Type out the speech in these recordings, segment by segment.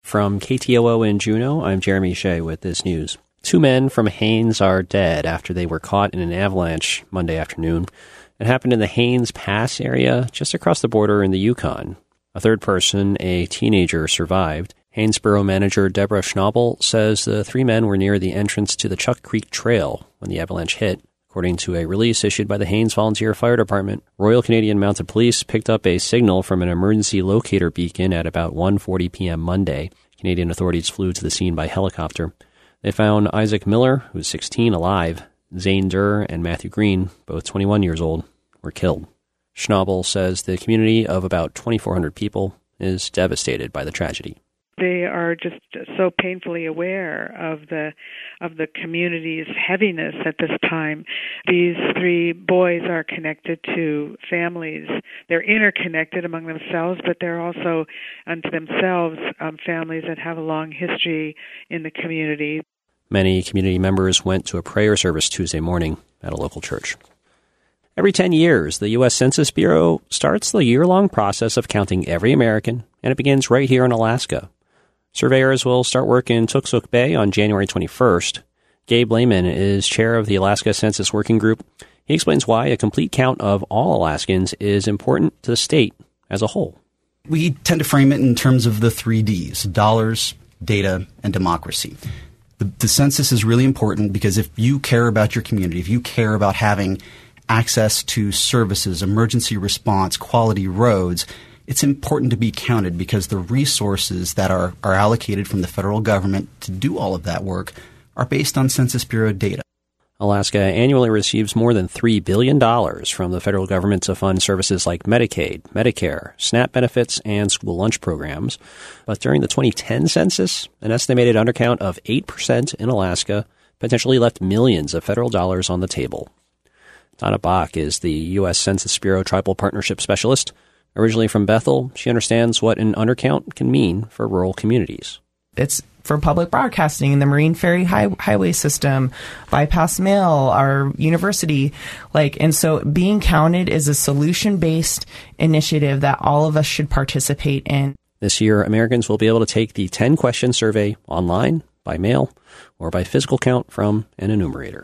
From KTOO in Juneau, I'm Jeremy Shea with this news. 2 men from Haines are dead after they were caught in an avalanche Monday afternoon. It happened in the Haines Pass area, just across the border in the Yukon. A third person, a teenager, survived. Haines Borough Manager Deborah Schnabel says the 3 men were near the entrance to the Chuck Creek Trail when the avalanche hit. According to a release issued by the Haines Volunteer Fire Department, Royal Canadian Mounted Police picked up a signal from an emergency locator beacon at about 1:40 p.m. Monday. Canadian authorities flew to the scene by helicopter. They found Isaac Miller, who's 16, alive. Zane Durr and Matthew Green, both 21 years old, were killed. Schnabel says the community of about 2,400 people is devastated by the tragedy. They are just so painfully aware of the community's heaviness at this time. These 3 boys are connected to families. They're interconnected among themselves, but they're also unto themselves families that have a long history in the community. Many community members went to a prayer service Tuesday morning at a local church. Every 10 years, the U.S. Census Bureau starts the year-long process of counting every American, and it begins right here in Alaska. Surveyors will start work in Toksook Bay on January 21st. Gabe Lehman is chair of the Alaska Census Working Group. He explains why a complete count of all Alaskans is important to the state as a whole. We tend to frame it in terms of the 3 Ds: dollars, data, and democracy. The census is really important because if you care about your community, if you care about having access to services, emergency response, quality roads, it's important to be counted because the resources that are allocated from the federal government to do all of that work are based on Census Bureau data. Alaska annually receives more than $3 billion from the federal government to fund services like Medicaid, Medicare, SNAP benefits, and school lunch programs. But during the 2010 census, an estimated undercount of 8% in Alaska potentially left millions of federal dollars on the table. Donna Bach is the U.S. Census Bureau Tribal Partnership Specialist. Originally from Bethel, she understands what an undercount can mean for rural communities. It's for public broadcasting, the Marine Ferry Highway System, Bypass Mail, our university. And so being counted is a solution-based initiative that all of us should participate in. This year, Americans will be able to take the 10-question survey online, by mail, or by physical count from an enumerator.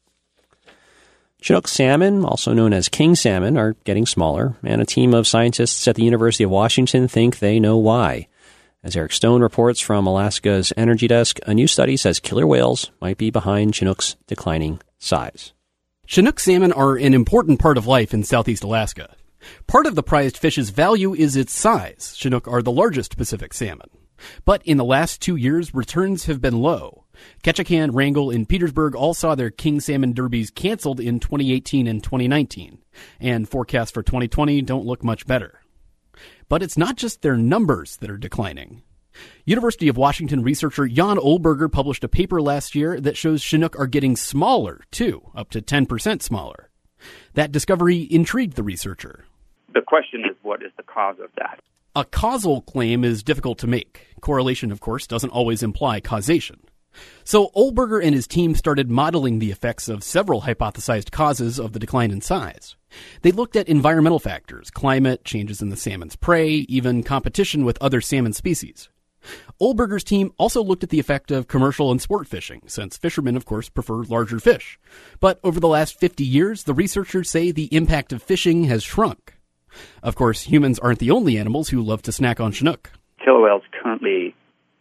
Chinook salmon, also known as king salmon, are getting smaller, and a team of scientists at the University of Washington think they know why. As Eric Stone reports from Alaska's Energy Desk, a new study says killer whales might be behind Chinook's declining size. Chinook salmon are an important part of life in southeast Alaska. Part of the prized fish's value is its size. Chinook are the largest Pacific salmon. But in the last 2 years, returns have been low. Ketchikan, Wrangell, and Petersburg all saw their king salmon derbies canceled in 2018 and 2019, and forecasts for 2020 don't look much better. But it's not just their numbers that are declining. University of Washington researcher Jan Olberger published a paper last year that shows Chinook are getting smaller, too, up to 10% smaller. That discovery intrigued the researcher. The question is, what is the cause of that? A causal claim is difficult to make. Correlation, of course, doesn't always imply causation. So Olberger and his team started modeling the effects of several hypothesized causes of the decline in size. They looked at environmental factors, climate, changes in the salmon's prey, even competition with other salmon species. Olberger's team also looked at the effect of commercial and sport fishing, since fishermen, of course, prefer larger fish. But over the last 50 years, the researchers say the impact of fishing has shrunk. Of course, humans aren't the only animals who love to snack on Chinook. Killer whales currently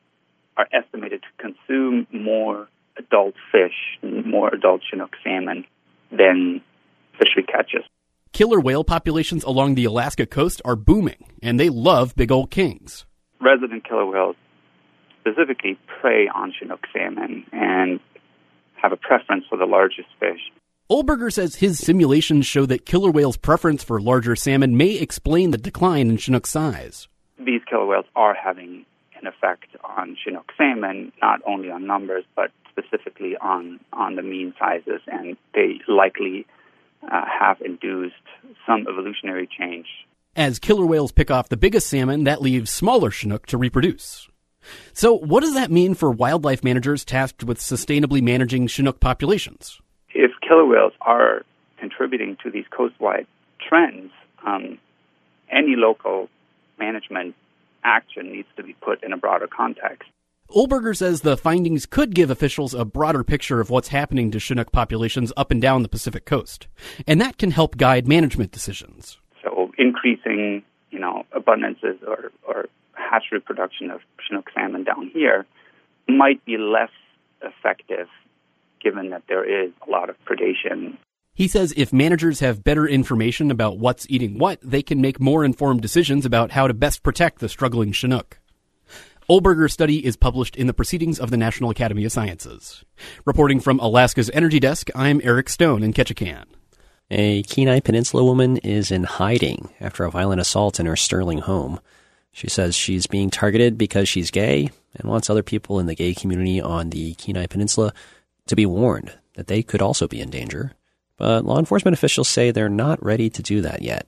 are estimated to consume more adult fish, more adult Chinook salmon than fishery catches. Killer whale populations along the Alaska coast are booming, and they love big old kings. Resident killer whales specifically prey on Chinook salmon and have a preference for the largest fish. Olberger says his simulations show that killer whales' preference for larger salmon may explain the decline in Chinook size. These killer whales are having an effect on Chinook salmon, not only on numbers, but specifically on the mean sizes, and they likely have induced some evolutionary change. As killer whales pick off the biggest salmon, that leaves smaller Chinook to reproduce. So what does that mean for wildlife managers tasked with sustainably managing Chinook populations? If killer whales are contributing to these coastwide trends, any local management action needs to be put in a broader context. Ohlberger says the findings could give officials a broader picture of what's happening to Chinook populations up and down the Pacific coast, and that can help guide management decisions. So increasing, abundances or hatchery production of Chinook salmon down here might be less effective given that there is a lot of predation. He says if managers have better information about what's eating what, they can make more informed decisions about how to best protect the struggling Chinook. Ohlberger's study is published in the Proceedings of the National Academy of Sciences. Reporting from Alaska's Energy Desk, I'm Eric Stone in Ketchikan. A Kenai Peninsula woman is in hiding after a violent assault in her Sterling home. She says she's being targeted because she's gay and wants other people in the gay community on the Kenai Peninsula to be warned that they could also be in danger. But law enforcement officials say they're not ready to do that yet.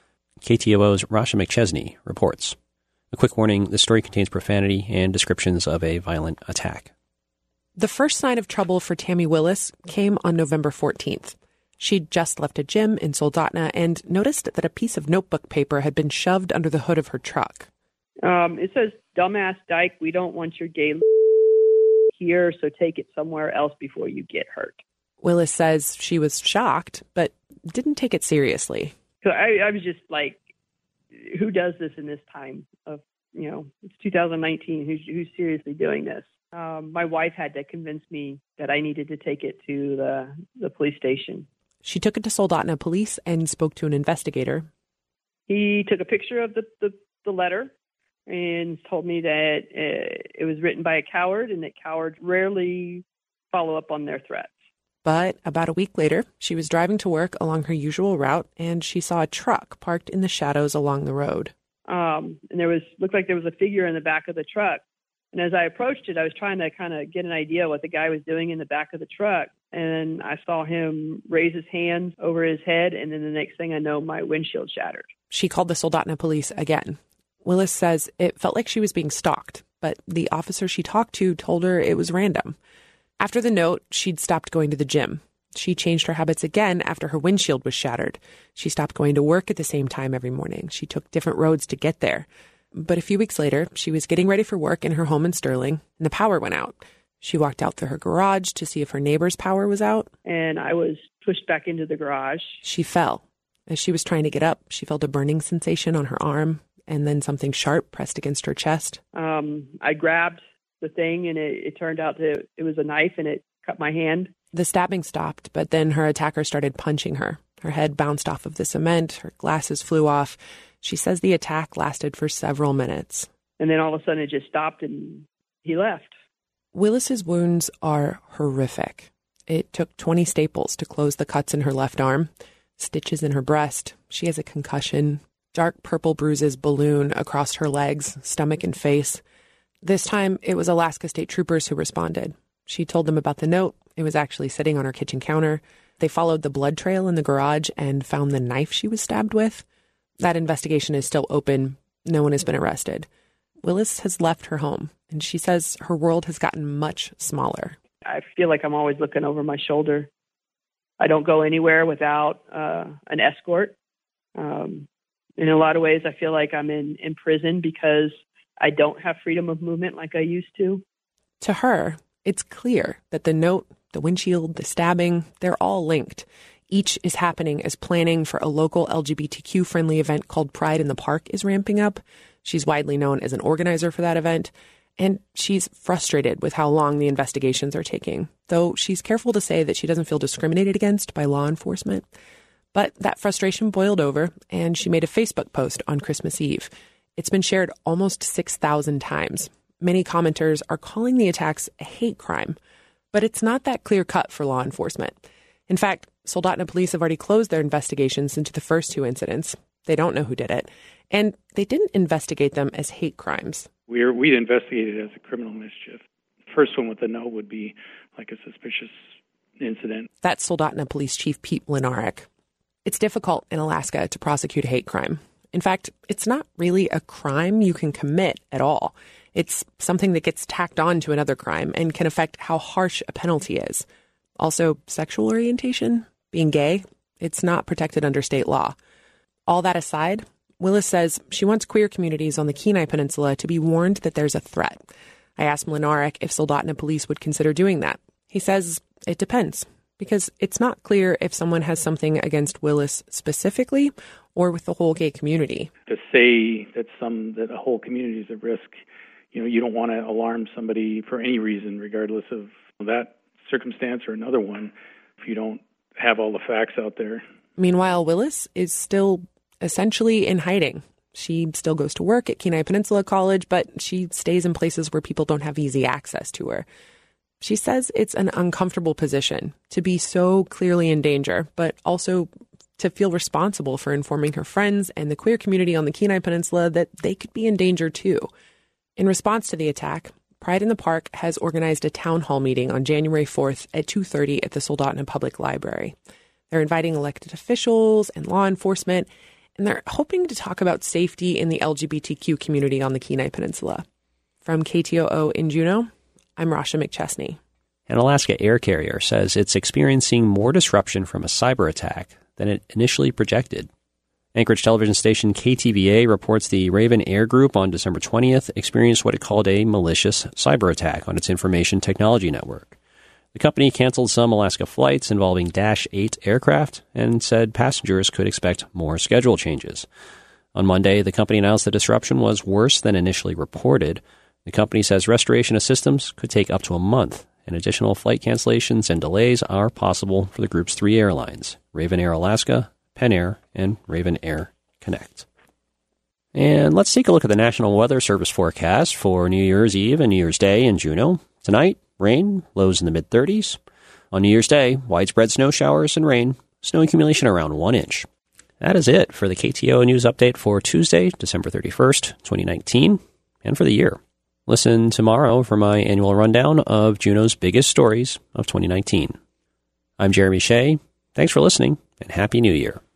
KTOO's Rasha McChesney reports. A quick warning, the story contains profanity and descriptions of a violent attack. The first sign of trouble for Tammy Willis came on November 14th. She'd just left a gym in Soldotna and noticed that a piece of notebook paper had been shoved under the hood of her truck. It says, "Dumbass dyke, we don't want your gay here, so take it somewhere else before you get hurt." Willis says she was shocked, but didn't take it seriously. So I was just like, who does this in this time of, it's 2019. Who's seriously doing this? My wife had to convince me that I needed to take it to the police station. She took it to Soldotna police and spoke to an investigator. He took a picture of the letter and told me that it was written by a coward and that cowards rarely follow up on their threats. But about a week later, she was driving to work along her usual route, and she saw a truck parked in the shadows along the road. And looked like there was a figure in the back of the truck. And as I approached it, I was trying to kind of get an idea what the guy was doing in the back of the truck. And I saw him raise his hands over his head, and then the next thing I know, my windshield shattered. She called the Soldotna police again. Willis says it felt like she was being stalked, but the officer she talked to told her it was random. After the note, she'd stopped going to the gym. She changed her habits again after her windshield was shattered. She stopped going to work at the same time every morning. She took different roads to get there. But a few weeks later, she was getting ready for work in her home in Sterling, and the power went out. She walked out through her garage to see if her neighbor's power was out. And I was pushed back into the garage. She fell. As she was trying to get up, she felt a burning sensation on her arm, and then something sharp pressed against her chest. I grabbed the thing, and it turned out that it was a knife, and it cut my hand. The stabbing stopped, but then her attacker started punching her. Her head bounced off of the cement. Her glasses flew off. She says the attack lasted for several minutes. And then all of a sudden it just stopped, and he left. Willis's wounds are horrific. It took 20 staples to close the cuts in her left arm, stitches in her breast. She has a concussion. Dark purple bruises balloon across her legs, stomach, and face. This time, it was Alaska State Troopers who responded. She told them about the note. It was actually sitting on her kitchen counter. They followed the blood trail in the garage and found the knife she was stabbed with. That investigation is still open. No one has been arrested. Willis has left her home, and she says her world has gotten much smaller. I feel like I'm always looking over my shoulder. I don't go anywhere without an escort. In a lot of ways, I feel like I'm in prison because I don't have freedom of movement like I used to. To her, it's clear that the note, the windshield, the stabbing, they're all linked. Each is happening as planning for a local LGBTQ-friendly event called Pride in the Park is ramping up. She's widely known as an organizer for that event, and she's frustrated with how long the investigations are taking, though she's careful to say that she doesn't feel discriminated against by law enforcement. But that frustration boiled over, and she made a Facebook post on Christmas Eve. It's been shared almost 6,000 times. Many commenters are calling the attacks a hate crime, but it's not that clear-cut for law enforcement. In fact, Soldotna police have already closed their investigations into the first two incidents. They don't know who did it, and they didn't investigate them as hate crimes. We'd investigate it as a criminal mischief. The first one with the note would be like a suspicious incident. That's Soldotna Police Chief Pete Mlinarek. It's difficult in Alaska to prosecute a hate crime. In fact, it's not really a crime you can commit at all. It's something that gets tacked on to another crime and can affect how harsh a penalty is. Also, sexual orientation, being gay, it's not protected under state law. All that aside, Willis says she wants queer communities on the Kenai Peninsula to be warned that there's a threat. I asked Mlinarek if Soldotna police would consider doing that. He says it depends, because it's not clear if someone has something against Willis specifically or with the whole gay community. To say that a whole community is at risk, you don't want to alarm somebody for any reason, regardless of that circumstance or another one, if you don't have all the facts out there. Meanwhile, Willis is still essentially in hiding. She still goes to work at Kenai Peninsula College, but she stays in places where people don't have easy access to her. She says it's an uncomfortable position to be so clearly in danger, but also to feel responsible for informing her friends and the queer community on the Kenai Peninsula that they could be in danger too. In response to the attack, Pride in the Park has organized a town hall meeting on January 4th at 2:30 at the Soldotna Public Library. They're inviting elected officials and law enforcement, and they're hoping to talk about safety in the LGBTQ community on the Kenai Peninsula. From KTOO in Juneau, I'm Rasha McChesney. An Alaska air carrier says it's experiencing more disruption from a cyber attack than it initially projected. Anchorage television station KTVA reports the Raven Air Group on December 20th experienced what it called a malicious cyber attack on its information technology network. The company canceled some Alaska flights involving Dash 8 aircraft and said passengers could expect more schedule changes. On Monday, the company announced the disruption was worse than initially reported. The company says restoration of systems could take up to a month, and additional flight cancellations and delays are possible for the group's 3 airlines, Raven Air Alaska, Penn Air, and Raven Air Connect. And let's take a look at the National Weather Service forecast for New Year's Eve and New Year's Day in Juneau. Tonight, rain, lows in the mid-30s. On New Year's Day, widespread snow showers and rain, snow accumulation around 1 inch. That is it for the KTOO News Update for Tuesday, December 31st, 2019, and for the year. Listen tomorrow for my annual rundown of Juneau's biggest stories of 2019. I'm Jeremy Shea. Thanks for listening, and Happy New Year.